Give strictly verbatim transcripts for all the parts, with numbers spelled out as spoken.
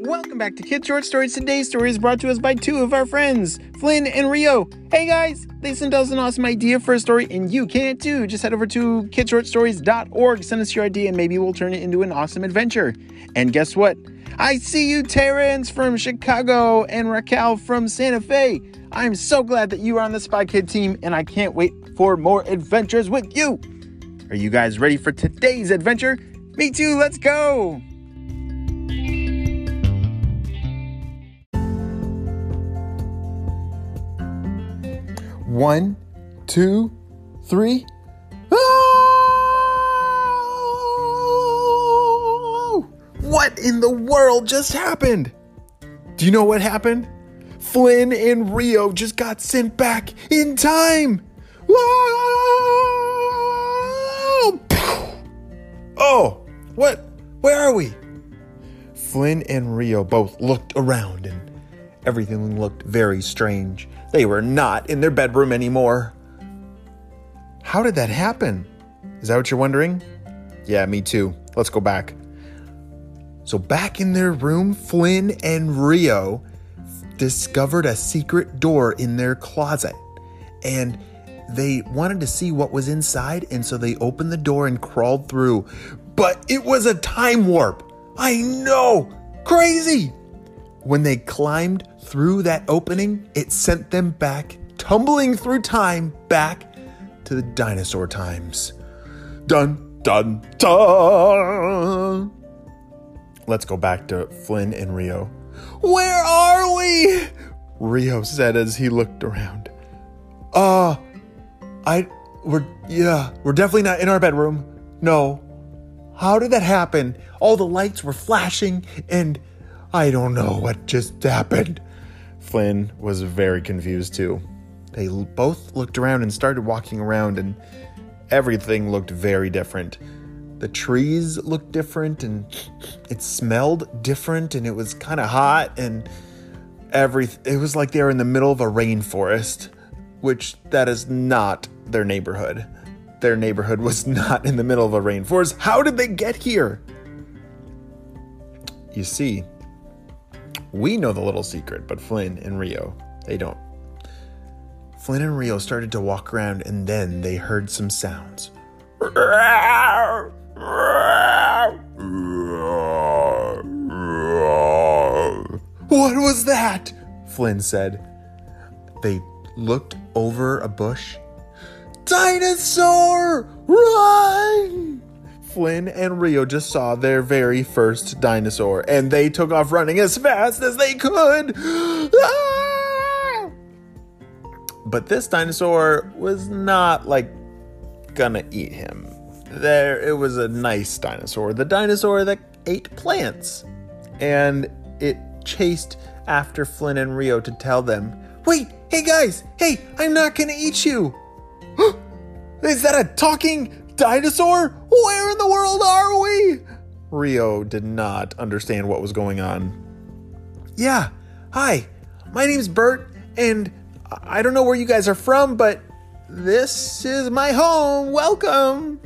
Welcome back to Kid Short Stories. Today's story is brought to us by two of our friends, Flynn and Rio. Hey guys, they sent us an awesome idea for a story and you can too. Just head over to kid short stories dot org, send us your idea and maybe we'll turn it into an awesome adventure. And guess what? I see you, Terrence from Chicago and Raquel from Santa Fe. I'm so glad that you are on the Spy Kid team and I can't wait for more adventures with you. Are you guys ready for today's adventure? Me too, let's go! One, two, three. Oh! What in the world just happened? Do you know what happened? Flynn and Rio just got sent back in time. Oh, what? Where are we? Flynn and Rio both looked around and everything looked very strange. They were not in their bedroom anymore. How did that happen? Is that what you're wondering? Yeah, me too. Let's go back. So back in their room, Flynn and Rio discovered a secret door in their closet. And they wanted to see what was inside, and so they opened the door and crawled through. But it was a time warp. I know! Crazy! When they climbed through that opening, it sent them back, tumbling through time, back to the dinosaur times. Dun, dun, dun! Let's go back to Flynn and Rio. Where are we? Rio said as he looked around. Uh, I, we're, yeah, we're definitely not in our bedroom. No. How did that happen? All the lights were flashing and I don't know what just happened. Flynn was very confused too. They both looked around and started walking around and everything looked very different. The trees looked different and it smelled different and it was kind of hot and every it was like they were in the middle of a rainforest, which that is not their neighborhood. Their neighborhood was not in the middle of a rainforest. How did they get here? You see, we know the little secret, but Flynn and Rio, they don't. Flynn and Rio started to walk around and then they heard some sounds. What was that? Flynn said. They looked over a bush. Dinosaur! Run! Flynn and Rio just saw their very first dinosaur, and they took off running as fast as they could. Ah! But this dinosaur was not, like, gonna eat him. There, it was a nice dinosaur. The dinosaur that ate plants. And it chased after Flynn and Rio to tell them, wait, hey guys, hey, I'm not gonna eat you. Is that a talking dinosaur? Where in the world are we? Rio did not understand what was going on. Yeah, hi, my name's Bert, and I don't know where you guys are from, but this is my home. Welcome.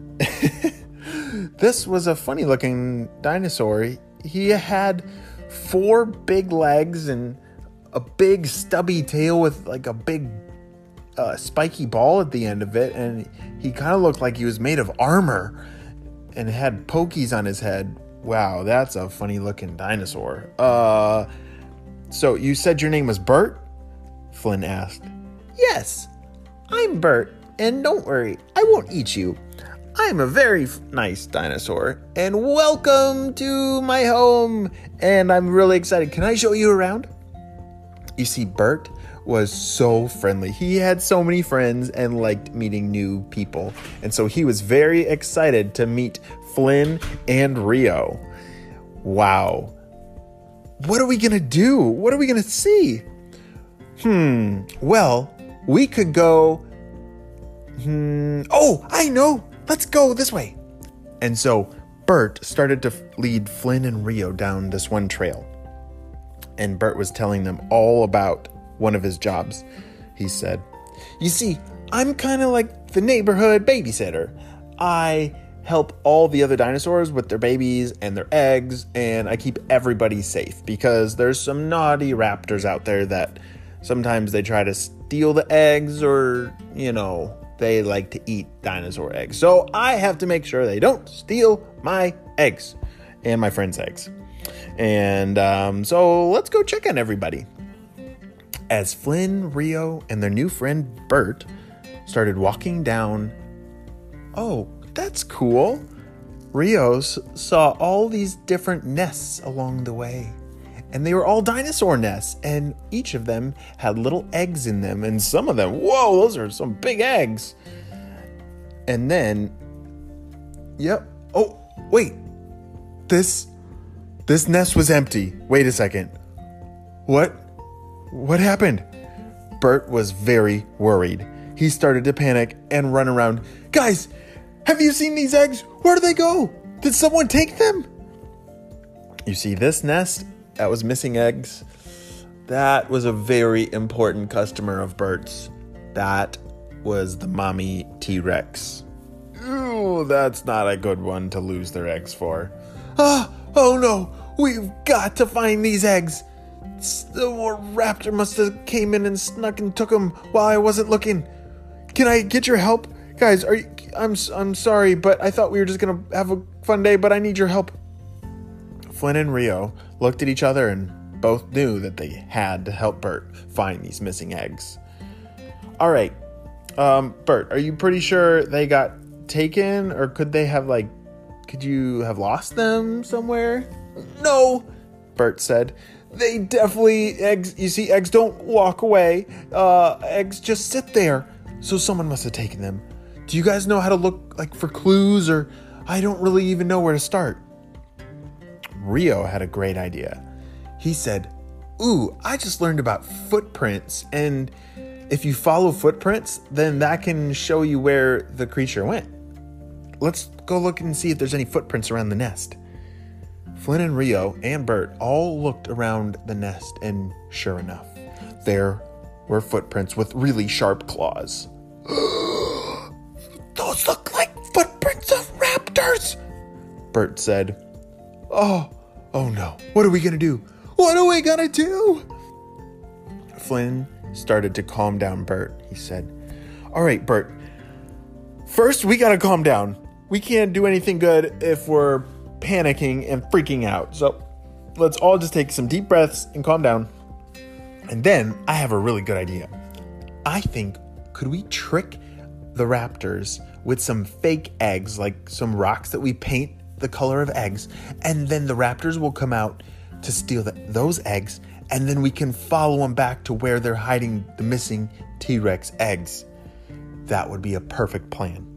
This was a funny looking dinosaur. He had four big legs and a big stubby tail with like a big uh, spiky ball at the end of it. And he kind of looked like he was made of armor and had pokies on his head. Wow, that's a funny looking dinosaur. Uh, so you said your name was Bert? Flynn asked. Yes, I'm Bert, and don't worry, I won't eat you. I'm a very f- nice dinosaur, and welcome to my home, and I'm really excited. Can I show you around? You see, Bert was so friendly. He had so many friends and liked meeting new people, and so he was very excited to meet Flynn and Rio. Wow. What are we gonna do? What are we gonna see? Hmm, well, we could go, hmm, oh, I know, let's go this way. And so Bert started to lead Flynn and Rio down this one trail. And Bert was telling them all about one of his jobs. He said, you see, I'm kind of like the neighborhood babysitter. I help all the other dinosaurs with their babies and their eggs, and I keep everybody safe because there's some naughty raptors out there that sometimes they try to steal the eggs, or, you know, they like to eat dinosaur eggs. So I have to make sure they don't steal my eggs and my friends' eggs. And um, so let's go check on everybody. As Flynn, Rio, and their new friend Bert started walking down, oh, that's cool. Rio saw all these different nests along the way, and they were all dinosaur nests, and each of them had little eggs in them, and some of them, whoa, those are some big eggs. And then, yep, oh, wait, this, this nest was empty. Wait a second. What? What happened? Bert was very worried. He started to panic and run around. Guys, have you seen these eggs? Where did they go? Did someone take them? You see, this nest that was missing eggs, that was a very important customer of Bert's. That was the mommy T-Rex. Ooh, that's not a good one to lose their eggs for. Ah, oh no, we've got to find these eggs. The raptor must have came in and snuck and took them while I wasn't looking. Can I get your help? Guys, are you, I'm I'm sorry, but I thought we were just going to have a fun day, but I need your help. Flynn and Rio looked at each other and both knew that they had to help Bert find these missing eggs. All right, um, Bert, are you pretty sure they got taken, or could they have, like, could you have lost them somewhere? No, Bert said. They definitely, eggs, you see, eggs don't walk away. Uh, eggs just sit there. So someone must have taken them. Do you guys know how to look, like, for clues, or I don't really even know where to start? Rio had a great idea. He said, ooh, I just learned about footprints, and if you follow footprints, then that can show you where the creature went. Let's go look and see if there's any footprints around the nest. Flynn and Rio and Bert all looked around the nest, and sure enough, there were footprints with really sharp claws. Those look like footprints of raptors, Bert said. Oh, oh no, what are we gonna do? What are we gonna do? Flynn started to calm down Bert. He said, all right, Bert, first we gotta calm down. We can't do anything good if we're panicking and freaking out. So let's all just take some deep breaths and calm down. And then I have a really good idea. I think, could we trick the raptors with some fake eggs, like some rocks that we paint the color of eggs, and then the raptors will come out to steal the, those eggs, and then we can follow them back to where they're hiding the missing T-Rex eggs. That would be a perfect plan.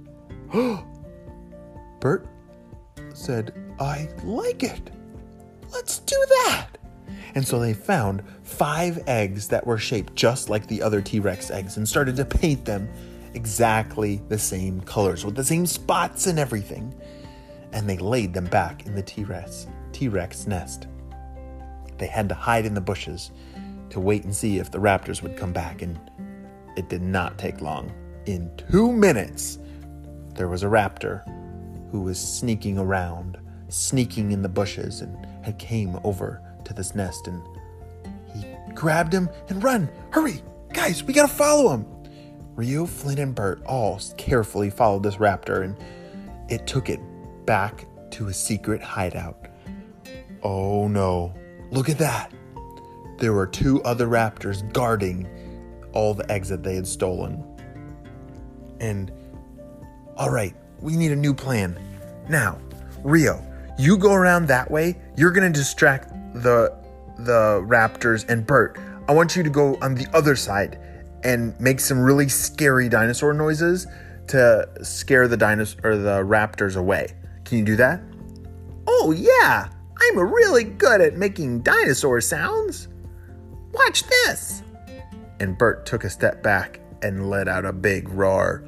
Bert said, I like it. Let's do that. And so they found five eggs that were shaped just like the other T-Rex eggs and started to paint them exactly the same colors with the same spots and everything. And they laid them back in the T-Rex, T-Rex nest. They had to hide in the bushes to wait and see if the raptors would come back, and it did not take long. In two minutes, there was a raptor who was sneaking around, sneaking in the bushes, and had came over to this nest, and he grabbed him and run. Hurry, guys, we gotta follow him. Rio, Flynn, and Bert all carefully followed this raptor, and it took it back to a secret hideout. Oh no, look at that. There were two other raptors guarding all the eggs that they had stolen. And, all right, we need a new plan. Now, Rio, you go around that way. You're going to distract the the raptors, and Bert, I want you to go on the other side and make some really scary dinosaur noises to scare the dinosaur or the raptors away. Can you do that? Oh yeah, I'm really good at making dinosaur sounds. Watch this. And Bert took a step back and let out a big roar.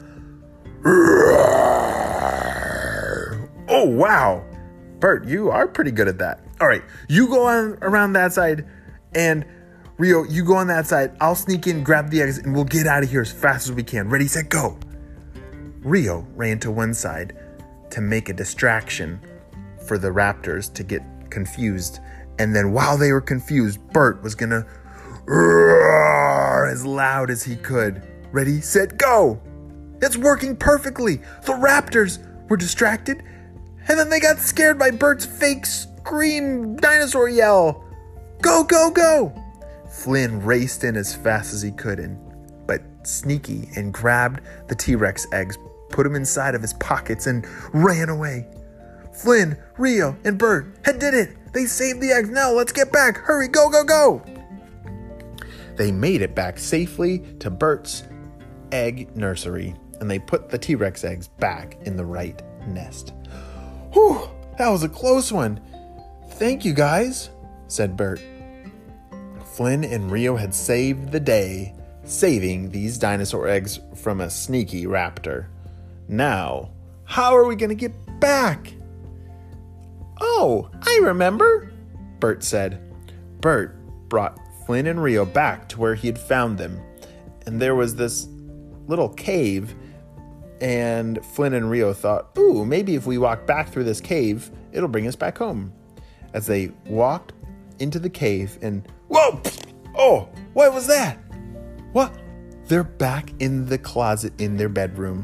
Oh wow, Bert, you are pretty good at that. All right, you go on around that side, and Rio, you go on that side. I'll sneak in, grab the eggs, and we'll get out of here as fast as we can. Ready, set, go. Rio ran to one side. to make a distraction for the raptors to get confused. And then while they were confused, Bert was gonna roar as loud as he could. Ready, set, go! It's working perfectly. The raptors were distracted, and then they got scared by Bert's fake scream dinosaur yell. Go, go, go! Flynn raced in as fast as he could, and but Sneaky and grabbed the T-Rex eggs, put them inside of his pockets, and ran away. Flynn, Rio, and Bert had did it. They saved the eggs. Now let's get back. Hurry, go, go, go! They made it back safely to Bert's egg nursery, and they put the T-Rex eggs back in the right nest. Whew, that was a close one. Thank you, guys, said Bert. Flynn and Rio had saved the day, saving these dinosaur eggs from a sneaky raptor. Now, how are we going to get back? Oh, I remember, Bert said. Bert brought Flynn and Rio back to where he had found them, and there was this little cave, and Flynn and Rio thought, ooh, maybe if we walk back through this cave, it'll bring us back home. As they walked into the cave and, whoa, oh, what was that? What? They're back in the closet in their bedroom.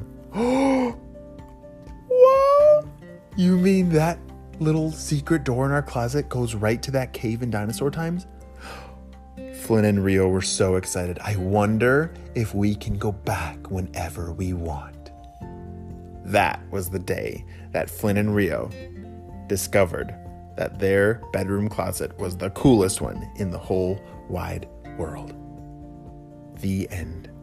What? You mean that little secret door in our closet goes right to that cave in dinosaur times? Flynn and Rio were so excited. I wonder if we can go back whenever we want. That was the day that Flynn and Rio discovered that their bedroom closet was the coolest one in the whole wide world. The end.